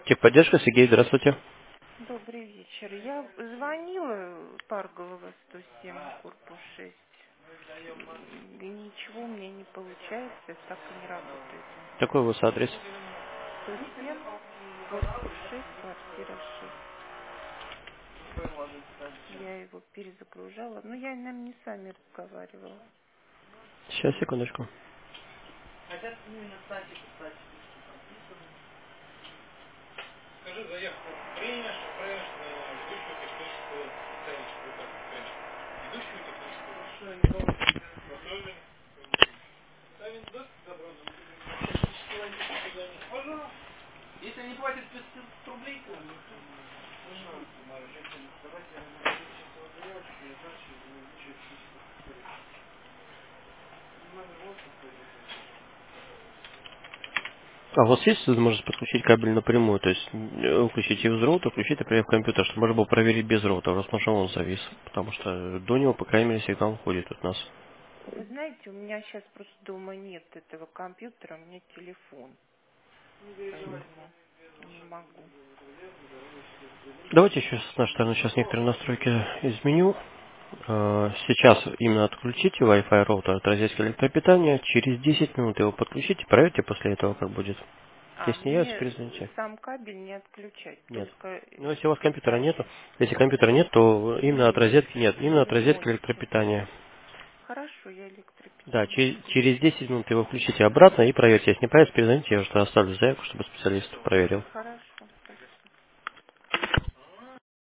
Техподдержка, Сергей, здравствуйте. Добрый вечер. Я звонила Парголова 107, корпус 6. И ничего у меня не получается, так и не работает. Какой у вас адрес? 107, корпус 6, квартира 6. Я его перезагружала. Ну, я, наверное, не с вами разговаривала. Сейчас, секундочку. А у вас есть возможность подключить кабель напрямую, то есть выключить его из роутера, включить, например, в компьютер, чтобы можно было проверить без роутера, раз потому что он завис, потому что до него, по крайней мере, сигнал уходит от нас. Вы знаете, у меня сейчас просто дома нет этого компьютера, у меня телефон, поэтому не могу. Давайте еще с нашей стороны сейчас некоторые настройки изменю. Сейчас именно отключите Wi-Fi роутер от розетки электропитания, через 10 минут его подключите, проверьте после этого, как будет. А, Если не явится, мне перезвоните. сам кабель не отключать, Нет. только Ну, если у вас компьютера нету, питание. если компьютера нет, то именно от розетки нет, именно от Не розетки можете. электропитания. Хорошо, я Да, электропитание через включу. 10 минут его включите обратно и проверьте. Если не проверите, перезвоните, я уже оставлю заявку, чтобы специалист проверил. Хорошо.